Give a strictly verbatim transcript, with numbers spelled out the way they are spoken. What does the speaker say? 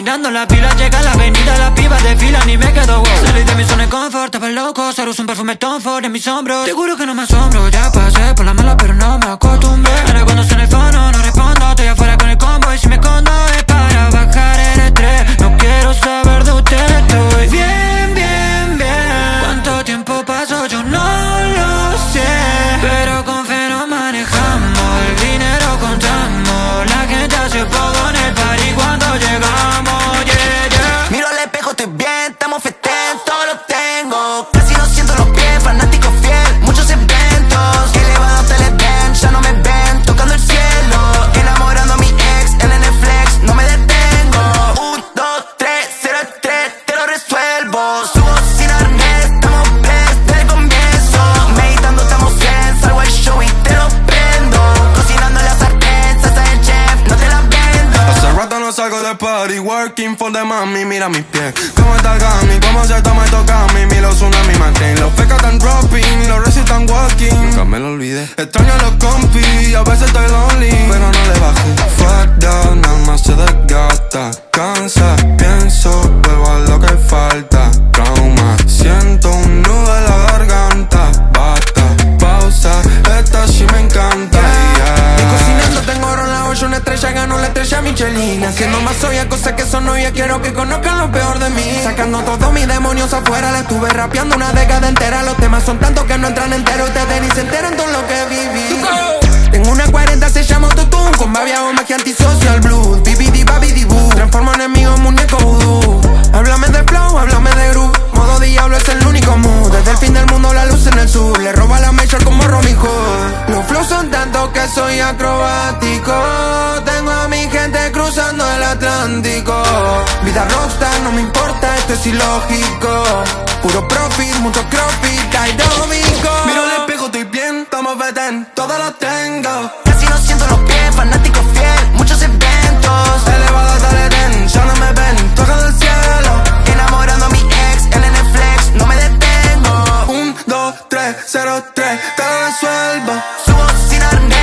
Cocinando la pila, llega a la avenida, las pibas desfilan y me quedo wow. Salí de mi zona de confort, estaba loco, solo uso un perfume Tom Ford en mis hombros. Seguro que no me asombro, ya pasé por la mala pero no me acostumbré. Ahora cuando suena el fono no respondo, estoy afuera con el combo y si me escondo es para bajar el estrés. No quiero saber de usted, estoy bien, bien, bien. ¿Cuánto tiempo pasó? Yo no lo sé, pero con fe no manejamos, el dinero contamos, la gente hace poco en el party cuando llegamos, yeah, yeah. Miro al espejo, estoy bien, estamos festén, todo lo tengo. Casi no siento los pies, fanático fiel, muchos eventos. Elevado hasta el event, ya no me ven, tocando el cielo. Enamorando a mi ex, en el Netflix, no me detengo. Un, dos, tres, cero, tres, te lo resuelvo. Subo sin arnés, estamos blessed desde el comienzo. Meditando estamos zen, salgo al show y te lo prendo. Cocinando en la sartén, salsa del chef, no te la vendo. Hace rato no salgo de party, working for the mami, mira mis pies. Cómo está el gami, cómo se toma y toca mi, mi los tsunami Martín. Los pecas tan dropping, los recios tan walking. Nunca me lo olvidé. Extraño a los compis, a veces estoy lonely, pero no le bajo. Fuck down, nada más se desgasta. Cansa, pienso, vuelvo a lo que falta. Trauma, siento un nudo en la garganta. Basta, pausa, esta sí me encanta, yeah. Y cocinando tengo ron la ocho, una estrella, gano la estrella Michelin. Haciendo más soya, cosas que son novias, quiero que conozcan lo peor de mí. Sacando todos mis demonios afuera, le estuve rapeando una década entera. Los temas son tantos que no entran enteros, ustedes ni se enteran todo lo que viví. Tengo una cuarenta, se llama Autotune, con babia o magia antisocial blues. Bibidi babidi boo, transformo enemigos en muñeco vudú. Háblame de flow, háblame de groove, modo diablo es el único mood. Desde el fin del mundo la luz en el sur, le roba la major como Robin Hood. Los flows son tantos que soy acrobático, tengo a mi gente cruzando el Atlántico. Vida rockstar, no me importa, esto es ilógico. Puro profit, mucho crossfit, aeróbico. Miro al espejo, estoy bien, estamos vetén, todo lo tengo. Casi no siento los pies, fanático fiel, muchos eventos. Elevado hasta el Edén, ya no me ven, tocando el cielo. Enamorando a mi ex, en el Netflix, no me detengo. Un, dos, tres, cero, tres, te lo resuelvo. Subo sin arnés.